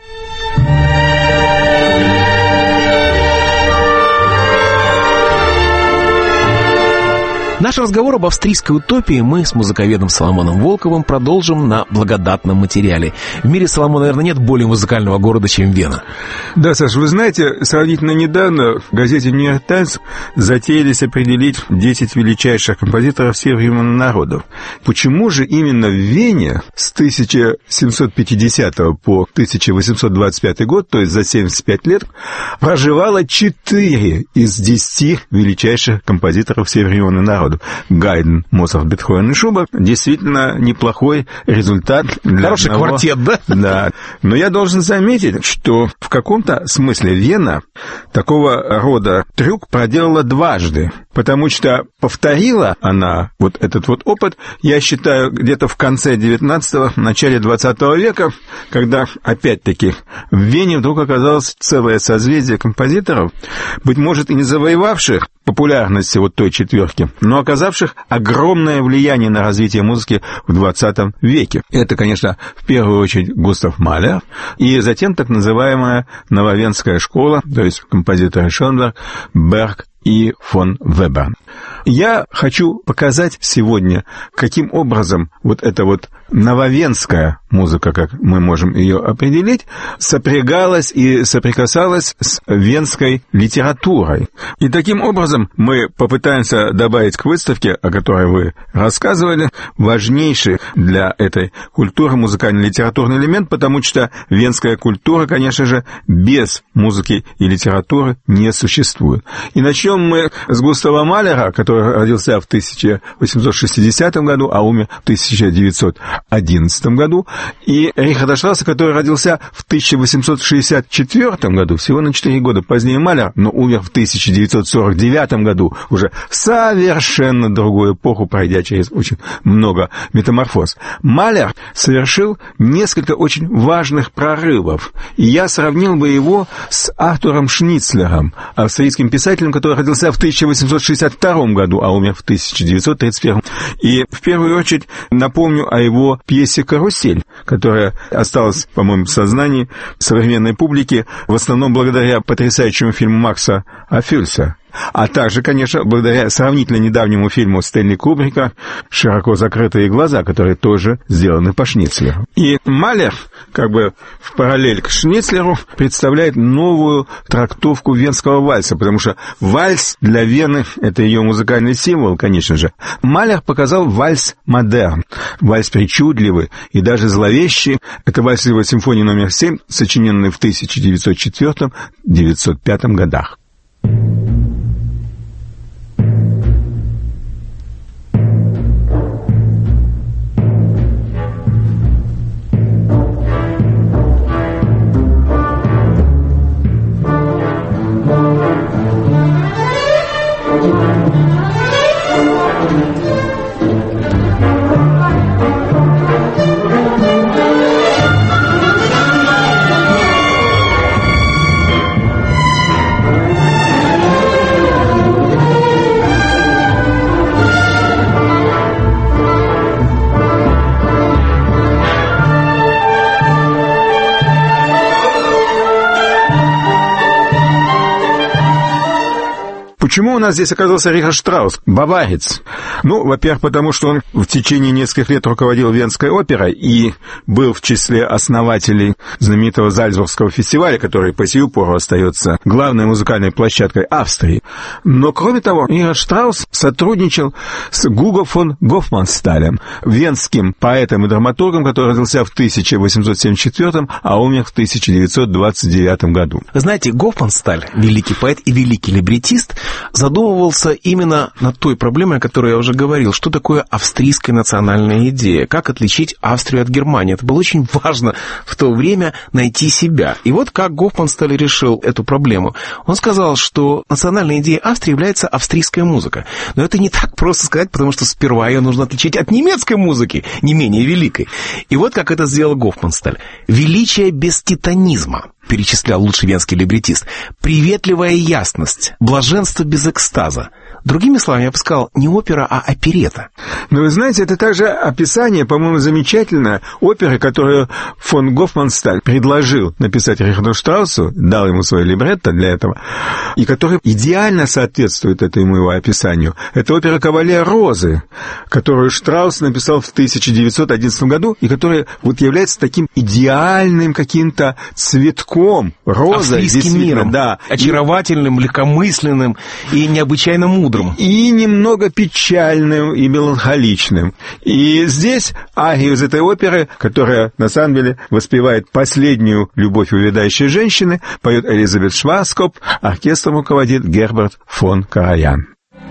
Наш разговор об австрийской утопии мы с музыковедом Соломоном Волковым продолжим на благодатном материале. В мире, Соломон, наверное, нет более музыкального города, чем Вена. Да, Саш, вы знаете, сравнительно недавно в газете «Нью-Йорк Таймс» затеялись определить десять величайших композиторов всех времен и народов. Почему же именно в Вене с тысяча семьсот пятидесятого по тысяча восемьсот двадцать пятый год, то есть за семьдесят пять лет, проживало четыре из десяти величайших композиторов всех времен и народов? Гайден, Моцарт, Бетховен и Шуберт. Действительно неплохой результат. Для Хороший одного... квартет, да? Да. Но я должен заметить, что в каком-то смысле Вена такого рода трюк проделала дважды, потому что повторила она вот этот вот опыт, я считаю, где-то в конце девятнадцатого, начале двадцатого века, когда, опять-таки, в Вене вдруг оказалось целое созвездие композиторов, быть может, и не завоевавших популярности вот той четверки, но оказавших огромное влияние на развитие музыки в двадцатом веке. Это, конечно, в первую очередь Густав Малер, и затем так называемая нововенская школа, то есть композиторы Шонберг, Берг и фон Вебер. Я хочу показать сегодня, каким образом вот эта вот нововенская музыка, как мы можем ее определить, сопрягалась и соприкасалась с венской литературой. И таким образом мы попытаемся добавить к выставке, о которой вы рассказывали, важнейший для этой культуры музыкально-литературный элемент, потому что венская культура, конечно же, без музыки и литературы не существует. И начнем мы с Густава Малера, который который родился в тысяча восемьсот шестидесятом году, а умер в тысяча девятьсот одиннадцатом году, и Рихарда Штрауса, который родился в тысяча восемьсот шестьдесят четвёртом году, всего на четыре года позднее Малер, но умер в тысяча девятьсот сорок девятом году, уже в совершенно другую эпоху, пройдя через очень много метаморфоз. Малер совершил несколько очень важных прорывов, и я сравнил бы его с Артуром Шницлером, австрийским писателем, который родился в тысяча восемьсот шестьдесят втором году, а умер в тысяча девятьсот тридцать первом. И в первую очередь напомню о его пьесе «Карусель», которая осталась, по-моему, в сознании современной публики, в основном благодаря потрясающему фильму Макса Оффельса, а также, конечно, благодаря сравнительно недавнему фильму Стэнли Кубрика «Широко закрытые глаза», которые тоже сделаны по Шницлеру. И Малер, как бы в параллель к Шницлеру, представляет новую трактовку венского вальса, потому что вальс для Вены — это ее музыкальный символ, конечно же. Малер показал вальс модерн, вальс причудливый и даже зловещий. Это вальс его симфонии номер семь, сочиненный в тысяча девятьсот четвёртом — девятьсот пятом годах. Почему у нас здесь оказался Рихард Штраус, баварец? Ну, во-первых, потому что он в течение нескольких лет руководил Венской оперой и был в числе основателей знаменитого Зальцбургского фестиваля, который по сию пору остается главной музыкальной площадкой Австрии. Но, кроме того, Рихард Штраус сотрудничал с Гуго фон Гофмансталем, венским поэтом и драматургом, который родился в тысяча восемьсот семьдесят четвёртом, а умер в тысяча девятьсот двадцать девятом году. Знаете, Гофмансталь, великий поэт и великий либретист, задумывался именно над той проблемой, о которой я уже говорил, что такое австрийская национальная идея, как отличить Австрию от Германии. Это было очень важно в то время найти себя. И вот как Гофмансталь решил эту проблему. Он сказал, что национальной идеей Австрии является австрийская музыка. Но это не так просто сказать, потому что сперва ее нужно отличить от немецкой музыки, не менее великой. И вот как это сделал Гофмансталь. «Величие без титанизма», перечислял лучший венский либретист, «приветливая ясность, блаженство без экстаза». Другими словами, я бы сказал, не опера, а оперета. Но вы знаете, это также описание, по-моему, замечательное оперы, которую фон Гофмансталь предложил написать Рихарду Штраусу, дал ему свое либретто для этого, и которая идеально соответствует этому его описанию. Это опера «Кавалер Розы», которую Штраус написал в тысяча девятьсот одиннадцатом году, и которая вот является таким идеальным каким-то цветком розы. Австрийским миром, да. Очаровательным, легкомысленным и необычайно мудрым. И немного печальным и меланхоличным. И здесь арию из этой оперы, которая на самом деле воспевает последнюю любовь увядающей женщины, поет Элизабет Шварцкопф, оркестром руководит Герберт фон Караян.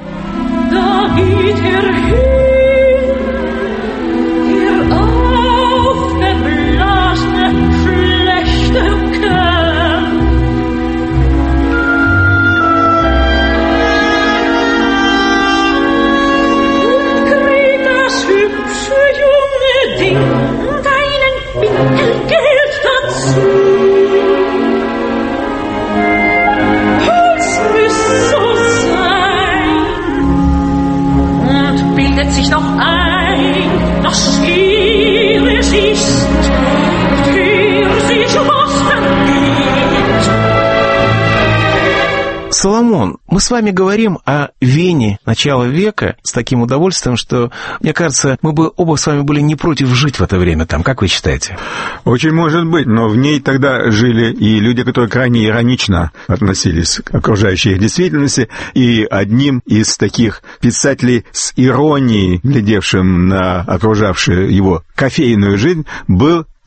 Sich noch ein, noch schier es ist, für sich was vergeht. Соломон, мы с вами говорим о Вене начала века с таким удовольствием, что, мне кажется, мы бы оба с вами были не против жить в это время там. Как вы считаете? Очень может быть, но в ней тогда жили и люди, которые крайне иронично относились к окружающей их действительности, и одним из таких писателей с иронией, глядевшим на окружавшую его кофейную жизнь, был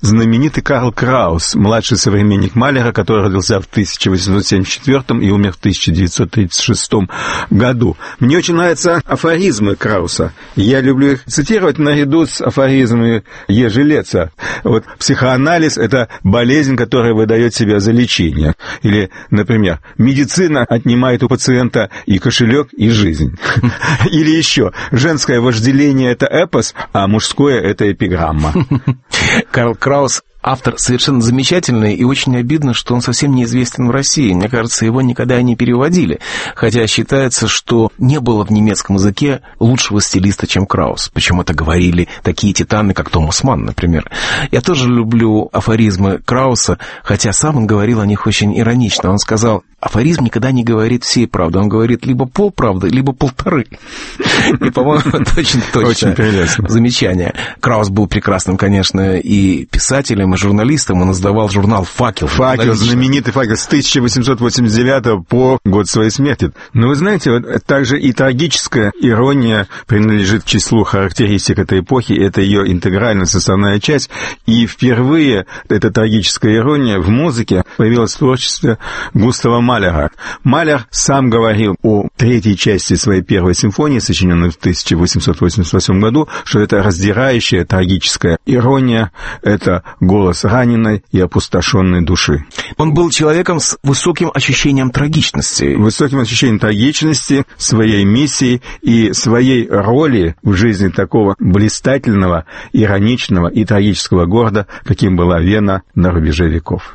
знаменитый Карл Краус, младший современник Малера, который родился в тысяча восемьсот семьдесят четвёртом и умер в тысяча девятьсот тридцать шестом году. Мне очень нравятся афоризмы Крауса. Я люблю их цитировать наряду с афоризмами Ежи Леца. Вот психоанализ – это болезнь, которая выдает себя за лечение. Или, например, медицина отнимает у пациента и кошелек, и жизнь. Или еще, женское вожделение – это эпос, а мужское – это эпиграмма. Карл Краус — автор совершенно замечательный, и очень обидно, что он совсем неизвестен в России. Мне кажется, его никогда и не переводили, хотя считается, что не было в немецком языке лучшего стилиста, чем Краус. Почему-то говорили такие титаны, как Томас Манн, например. Я тоже люблю афоризмы Крауса, хотя сам он говорил о них очень иронично. Он сказал: афоризм никогда не говорит всей правды, он говорит либо полправды, либо полторы. И, по-моему, это очень точное замечание. Краус был прекрасным, конечно, и писателем, и журналистом. Он издавал журнал «Факел». «Факел», знаменитый «Факел» с тысяча восемьсот восемьдесят девятого по год своей смерти. Но вы знаете, вот также и трагическая ирония принадлежит к числу характеристик этой эпохи. Это ее интегральная составная часть. И впервые эта трагическая ирония в музыке появилась в творчестве Густава Малера. Малер сам говорил о третьей части своей первой симфонии, сочиненной в тысяча восемьсот восемьдесят восьмом году, что это раздирающая трагическая ирония, это голос раненой и опустошенной души. Он был человеком с высоким ощущением трагичности. Высоким ощущением трагичности, своей миссии и своей роли в жизни такого блистательного, ироничного и трагического города, каким была Вена на рубеже веков.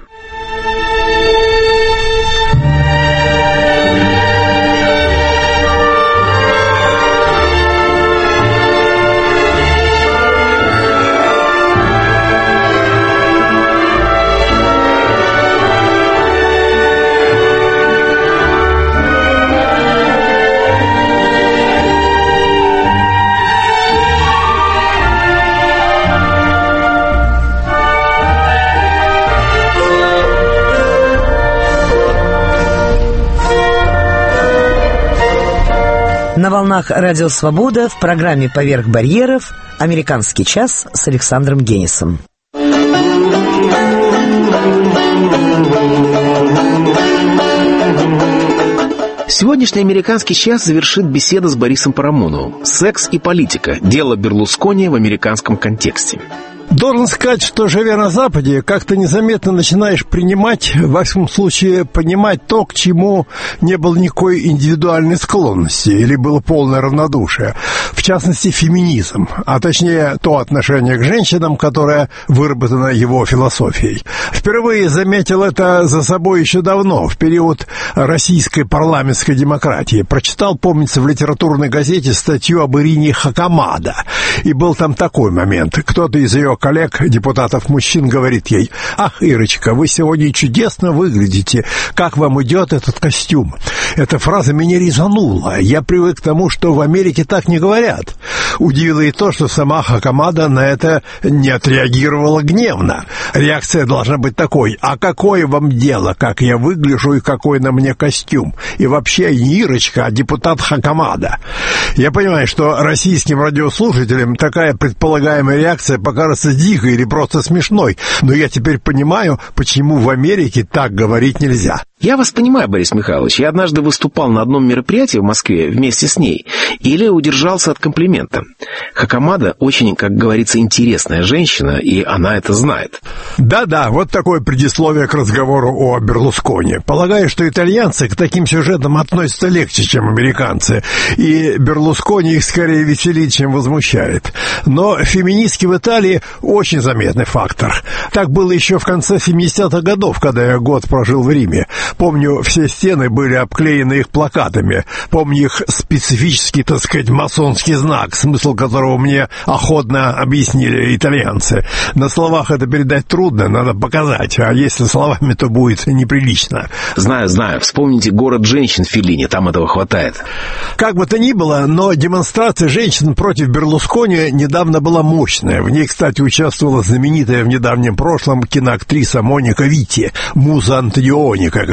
На волнах Радио Свобода в программе «Поверх барьеров» «Американский час» с Александром Генисом. Сегодняшний «Американский час» завершит беседа с Борисом Парамоновым. «Секс и политика. Дело Берлускони в американском контексте». Должен сказать, что, живя на Западе, как-то незаметно начинаешь принимать, во всяком случае, понимать то, к чему не было никакой индивидуальной склонности или было полное равнодушие. В частности, феминизм, а точнее, то отношение к женщинам, которое выработано его философией. Впервые заметил это за собой еще давно, в период российской парламентской демократии. Прочитал, помнится, в литературной газете статью об Ирине Хакамада. И был там такой момент. Кто-то из ее коллег, депутатов-мужчин, говорит ей: «Ах, Ирочка, вы сегодня чудесно выглядите. Как вам идет этот костюм?» Эта фраза меня резанула. Я привык к тому, что в Америке так не говорят. Удивило и то, что сама Хакамада на это не отреагировала гневно. Реакция должна быть такой: «А какое вам дело, как я выгляжу и какой на мне костюм? И вообще не Ирочка, а депутат Хакамада». Я понимаю, что российским радиослушателям такая предполагаемая реакция покажется дикой или просто смешной, но я теперь понимаю, почему в Америке так говорить нельзя. Я вас понимаю, Борис Михайлович. Я однажды выступал на одном мероприятии в Москве вместе с ней, или удержался от комплимента. Хакамада очень, как говорится, интересная женщина, и она это знает. Да-да, вот такое предисловие к разговору о Берлускони. Полагаю, что итальянцы к таким сюжетам относятся легче, чем американцы, и Берлускони их скорее веселит, чем возмущает. Но феминистки в Италии очень заметный фактор. Так было еще в конце семидесятых годов, когда я год прожил в Риме. Помню, все стены были обклеены их плакатами. Помню их специфический, так сказать, масонский знак, смысл которого мне охотно объяснили итальянцы. На словах это передать трудно, надо показать, а если словами, то будет неприлично. Знаю, знаю. Вспомните «Город женщин» Феллини, там этого хватает. Как бы то ни было, но демонстрация женщин против Берлускони недавно была мощная. В ней, кстати, участвовала знаменитая в недавнем прошлом киноактриса Моника Витти, муза Антониони, как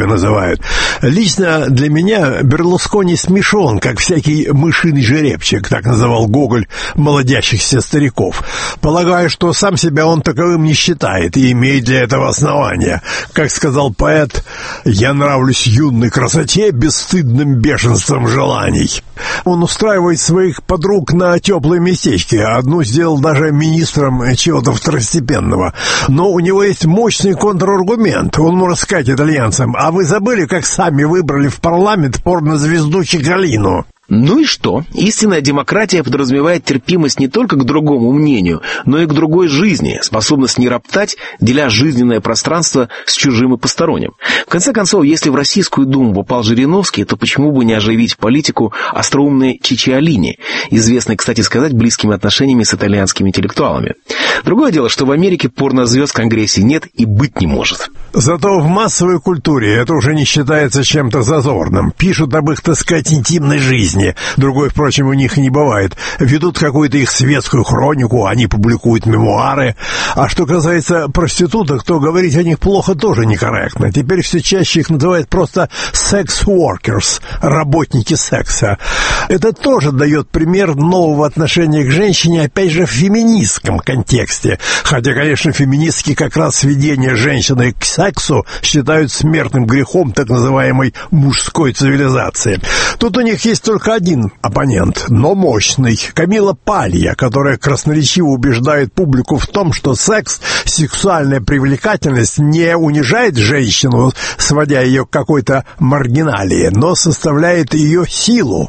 ее называют. Лично для меня Берлускони смешон, как всякий мышиный жеребчик, так называл Гоголь молодящихся стариков. Полагаю, что сам себя он таковым не считает и имеет для этого основания. Как сказал поэт, «Я нравлюсь юной красоте бесстыдным бешенством желаний». Он устраивает своих подруг на теплые местечки, одну сделал даже министром чего-то второстепенного. Но у него есть мощный контраргумент. Он может сказать итальянцам: а вы забыли, как сами выбрали в парламент порнозвезду Чикалину? Ну и что? Истинная демократия подразумевает терпимость не только к другому мнению, но и к другой жизни, способность не роптать, деля жизненное пространство с чужим и посторонним. В конце концов, если в Российскую Думу попал Жириновский, то почему бы не оживить политику остроумной Чичиолини, известной, кстати сказать, близкими отношениями с итальянскими интеллектуалами. Другое дело, что в Америке порнозвезд в Конгрессе нет и быть не может. Зато в массовой культуре это уже не считается чем-то зазорным. Пишут об их, так сказать, интимной жизни. Другой, впрочем, у них и не бывает. Ведут какую-то их светскую хронику, они публикуют мемуары. А что касается проституток, то говорить о них плохо тоже некорректно. Теперь все чаще их называют просто sex workers, работники секса. Это тоже дает пример нового отношения к женщине, опять же, в феминистском контексте. Хотя, конечно, феминистки как раз сведение женщины к сексу считают смертным грехом так называемой мужской цивилизации. Тут у них есть только один оппонент, но мощный. Камила Палья, которая красноречиво убеждает публику в том, что секс, сексуальная привлекательность не унижает женщину, сводя ее к какой-то маргиналии, но составляет ее силу.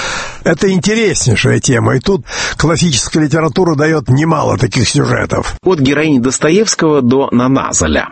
Это интереснейшая тема, и тут классическая литература дает немало таких сюжетов. От героини Достоевского до Нана Золя.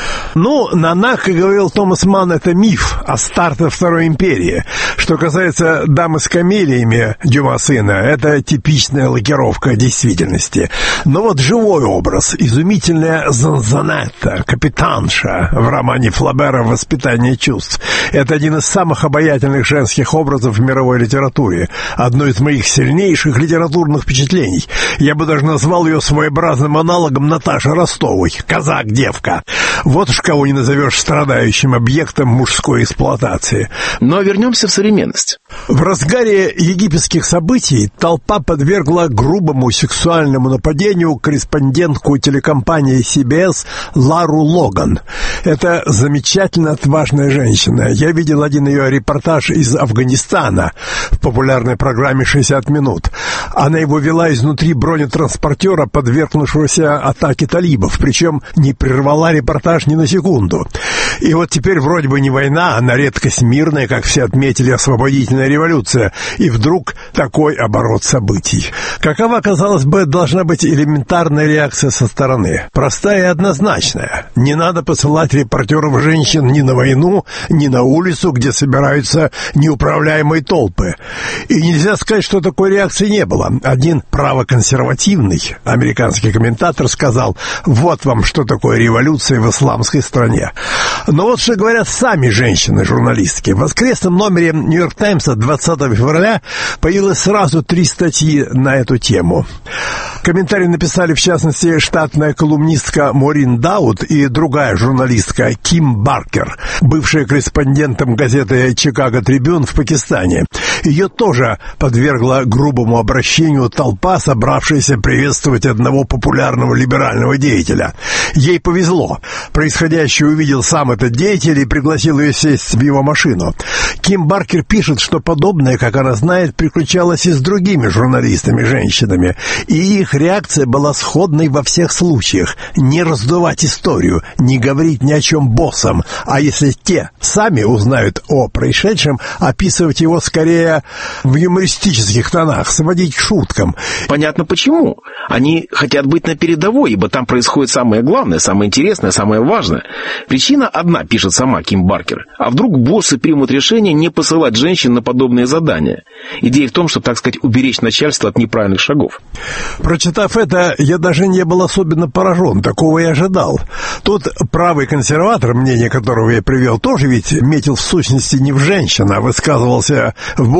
Ну, Нана, как говорил Томас Манн, это миф о старте Второй империи. Что касается дамы с камелиями Дюма сына, это типичная лакировка действительности. Но вот живой образ, изумительная Зонзонетта, капитанша в романе Флабера «Воспитание чувств». Это один из самых обаятельных женских образов в мировой литературе. Одно из моих сильнейших литературных впечатлений. Я бы даже назвал ее своеобразным аналогом Наташи Ростовой. Казак-девка. Вот уж кого не назовешь страдающим объектом мужской эксплуатации. Но вернемся в современность. В разгаре египетских событий толпа подвергла грубому сексуальному нападению корреспондентку телекомпании си би эс Лару Логан. Это замечательно отважная женщина. Я видел один ее репортаж из Афганистана в популярной программе «шестьдесят минут». Она его вела изнутри бронетранспортера, подвергнувшегося атаке талибов, причем не прервала репортаж ни на секунду. И вот теперь вроде бы не война, а на редкость мирная, как все отметили, освободительная революция, и вдруг такой оборот событий. Какова, казалось бы, должна быть элементарная реакция со стороны? Простая и однозначная. Не надо посылать репортеров женщин ни на войну, ни на улицу, где собираются неуправляемые толпы. И нельзя сказать, что такой реакции не было. Один правоконсервативный американский комментатор сказал: вот вам что такое революция в исламской стране. Но вот что говорят сами женщины-журналистки. В воскресном номере «Нью-Йорк Таймса» двадцатого февраля появилось сразу три статьи на эту тему. Комментарии написали, в частности, штатная колумнистка Морин Даут и другая журналистка Ким Баркер, бывшая корреспондентом газеты «Чикаго Трибюн» в Пакистане. Ее тоже подвергла грубому обращению толпа, собравшаяся приветствовать одного популярного либерального деятеля. Ей повезло. Происходящее увидел сам этот деятель и пригласил ее сесть в его машину. Ким Баркер пишет, что подобное, как она знает, приключалось и с другими журналистами-женщинами, и их реакция была сходной во всех случаях. Не раздувать историю, не говорить ни о чем боссам, а если те сами узнают о происшедшем, описывать его скорее в юмористических тонах, сводить к шуткам. Понятно почему. Они хотят быть на передовой, ибо там происходит самое главное, самое интересное, самое важное. Причина одна, пишет сама Ким Баркер. А вдруг боссы примут решение не посылать женщин на подобные задания? Идея в том, чтобы, так сказать, уберечь начальство от неправильных шагов. Прочитав это, я даже не был особенно поражен. Такого и ожидал. Тут правый консерватор, мнение которого я привел, тоже ведь метил в сущности не в женщин, а высказывался в более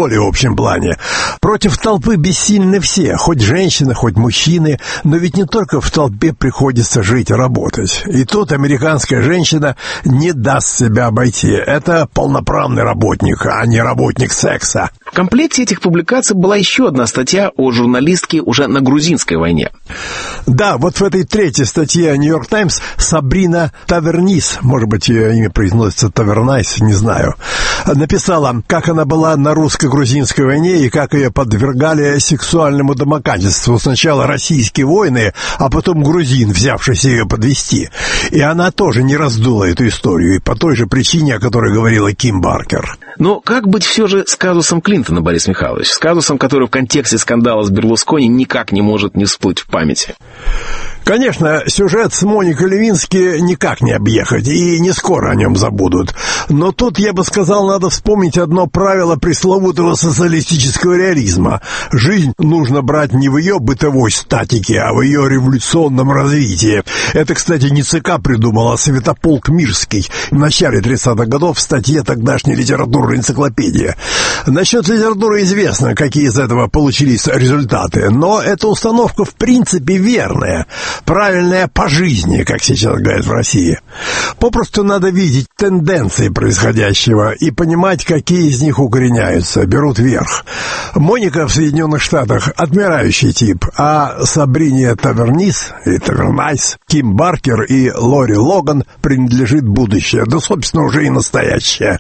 более общем плане. Против толпы бессильны все, хоть женщины, хоть мужчины, но ведь не только в толпе приходится жить и работать. И тут американская женщина не даст себя обойти. Это полноправный работник, а не работник секса. В комплекте этих публикаций была еще одна статья о журналистке уже на грузинской войне. Да, вот в этой третьей статье «Нью-Йорк Таймс» Сабрина Тавернис, может быть, ее имя произносится Тавернайс, не знаю, написала, как она была на русско-грузинской войне и как ее подвергали сексуальному домогательству. Сначала российские воины, а потом грузин, взявшийся ее подвести. И она тоже не раздула эту историю, и по той же причине, о которой говорила Ким Баркер. Но как быть все же с казусом Клинтона, Борис Михайлович? С казусом, который в контексте скандала с Берлускони никак не может не всплыть в памяти. Конечно, сюжет с Моникой Левински никак не объехать, и не скоро о нем забудут. Но тут, я бы сказал, надо вспомнить одно правило пресловутого социалистического реализма. Жизнь нужно брать не в ее бытовой статике, а в ее революционном развитии. Это, кстати, не ЦК придумал, а Святополк Мирский в начале тридцатых годов в статье тогдашней литературной энциклопедии. Насчет литературы известно, какие из этого получились результаты, но эта установка в принципе верная. Правильная по жизни, как сейчас говорят в России. Попросту надо видеть тенденции происходящего и понимать, какие из них укореняются, берут верх. Моника в Соединенных Штатах — отмирающий тип, а Сабрине Тавернис и Тавернайс, Ким Баркер и Лори Логан принадлежит будущее, да, собственно, уже и настоящее.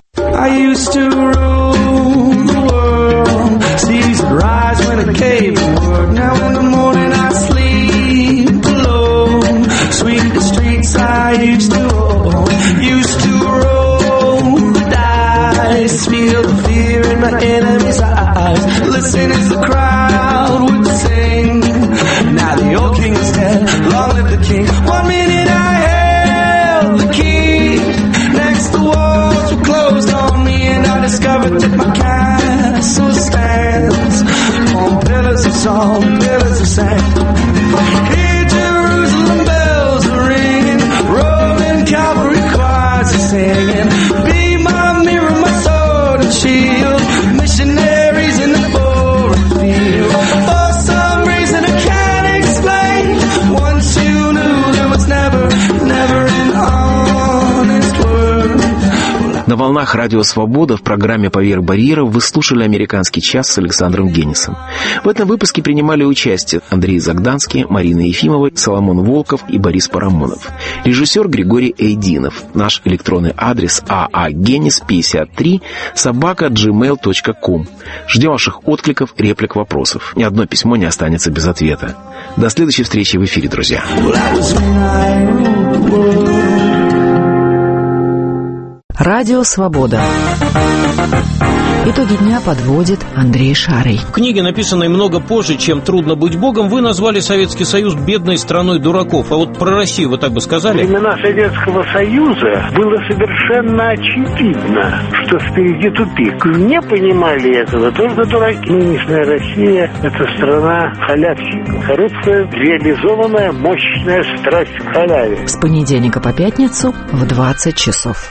Sweet the streets I used to roll, used to roll the dice, feel the fear in my enemy's eyes, listen as the crowd would sing, now the old king is dead, long live the king, one minute I held the key, next the walls were closed on me and I discovered that my castle stands on pillars of salt, pillars of sand. Here Jerusalem bells are ringing, Roman cavalry choirs are singing, be my mirror, my sword and shield, missionaries in the foreign field. For some reason I can't explain, once you knew there was never, never an honest word. На волнах Радио Свобода в программе «Поверх барьеров» вы слушали «Американский час» с Александром Генисом. В этом выпуске принимали участие Андрей Загданский, Марина Ефимова, Соломон Волков и Борис Парамонов. Режиссер Григорий Эйдинов. Наш электронный адрес аагенис пятьдесят три собака джимейл точка ком. Ждем ваших откликов, реплик, вопросов. Ни одно письмо не останется без ответа. До следующей встречи в эфире, друзья. Радио Свобода. Итоги дня подводит Андрей Шарый. В книге, написанной много позже, чем «Трудно быть Богом», вы назвали Советский Союз бедной страной дураков. А вот про Россию вы так бы сказали? Во времена Советского Союза было совершенно очевидно, что впереди тупик. Не понимали этого только дураки. Нынешняя Россия – это страна халявщиков. Коррупция – реализованная мощная страсть к халяве. С понедельника по пятницу в двадцать часов.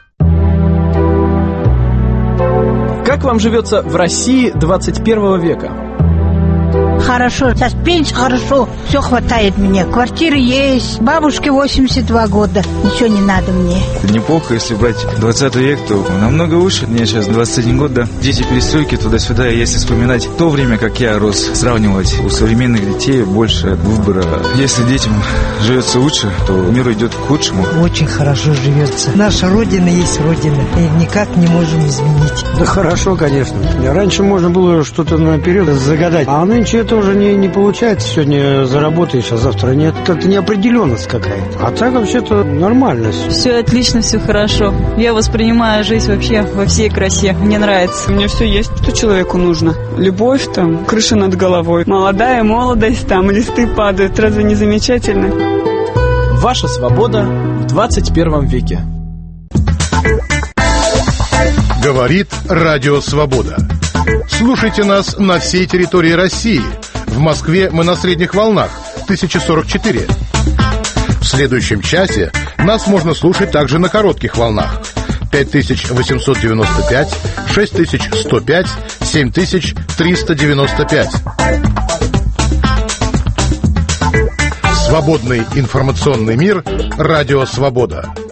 Как вам живется в России двадцать первого века? Хорошо, сейчас пенсия хорошо, все хватает мне. Квартира есть, бабушке восемьдесят два года, ничего не надо мне. Неплохо, если брать двадцатый век, то намного лучше. Мне сейчас двадцать один год, да. Дети перестройки туда-сюда, если вспоминать то время, как я рос, сравнивать, у современных детей больше выбора. Если детям живется лучше, то мир идет к худшему. Очень хорошо живется. Наша Родина есть Родина, и никак не можем изменить. Да хорошо, конечно. Раньше можно было что-то наперед загадать, а нынче это уже не, не получается. Сегодня заработаешь, а завтра нет. Это неопределенность какая-то. А так вообще-то нормально. Все отлично, все хорошо. Я воспринимаю жизнь вообще во всей красе. Мне нравится. У меня все есть, что человеку нужно. Любовь, там, крыша над головой. Молодая молодость, там, листы падают. Разве не замечательно? Ваша свобода в двадцать первом веке. Говорит Радио Свобода. Слушайте нас на всей территории России. В Москве мы на средних волнах тысяча сорок четыре. В следующем часе нас можно слушать также на коротких волнах пять тысяч восемьсот девяносто пять, шесть тысяч сто пять, семь тысяч триста девяносто пять. Свободный информационный мир. Радио «Свобода».